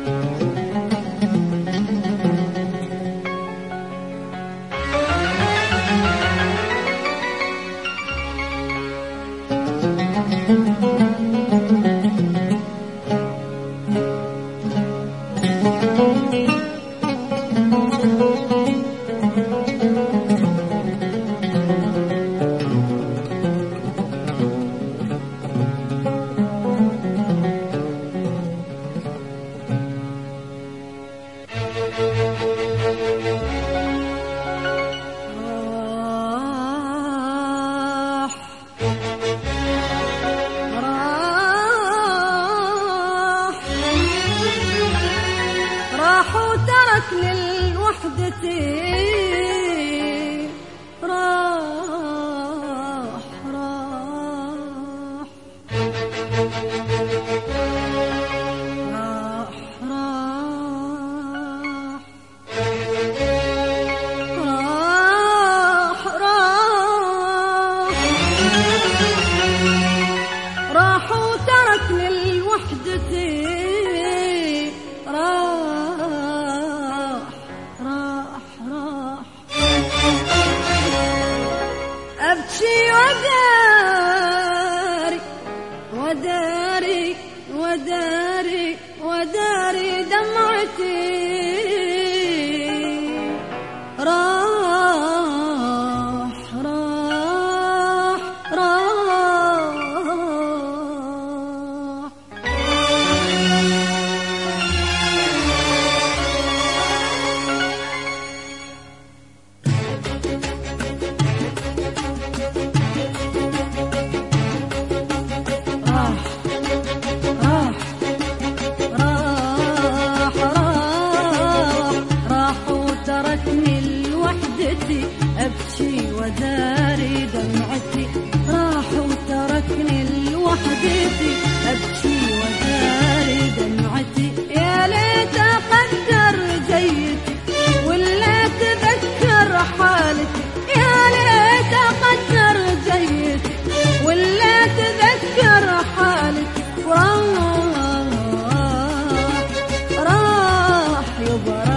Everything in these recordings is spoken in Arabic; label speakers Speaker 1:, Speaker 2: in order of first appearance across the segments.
Speaker 1: راح وتركني لوحدتي، راح راح راح راح راح راح وتركني لوحدتي، أبكي وداري وداري وداري دمعتي، راح راح راح أبكي وداري دمعتي، راح وتركني لوحدتي، أبكي وداري دمعتي، يا ليت أقدر جيتي ولا تذكر حالتي، يا ليت أقدر جيتي ولا تذكر حالتي، راح يبرى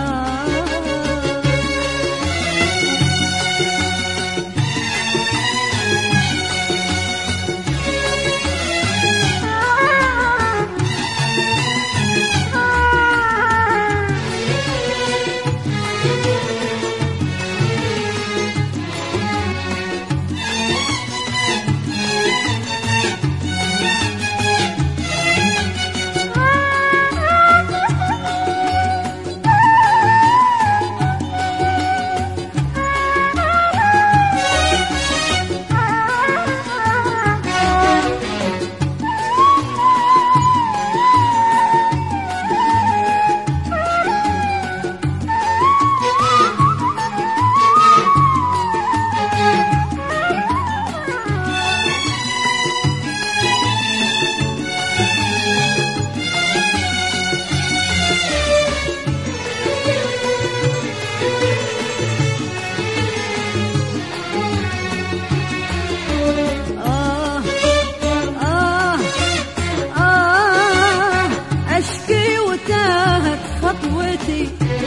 Speaker 1: خطوتي،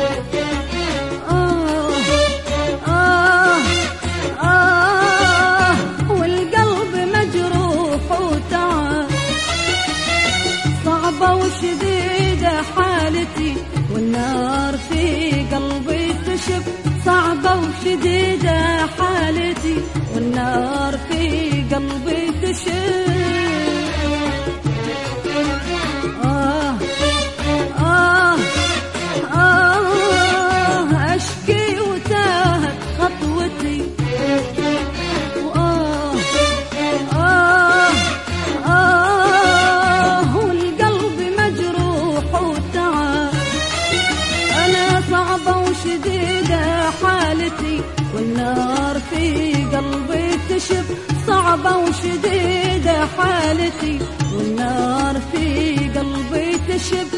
Speaker 1: والقلب مجروح وتعب، صعبة وشديدة حالتي والنار في قلبي تشب، صعبة وشديدة حالتي والنار في قلبي تشب، أشكي وتاهت خطوتي، والقلب مجروح وتعب، أنا صعبة وشديدة حالتي والنار في قلبي تشب، صعبة وشديدة حالتي والنار في قلبي تشب،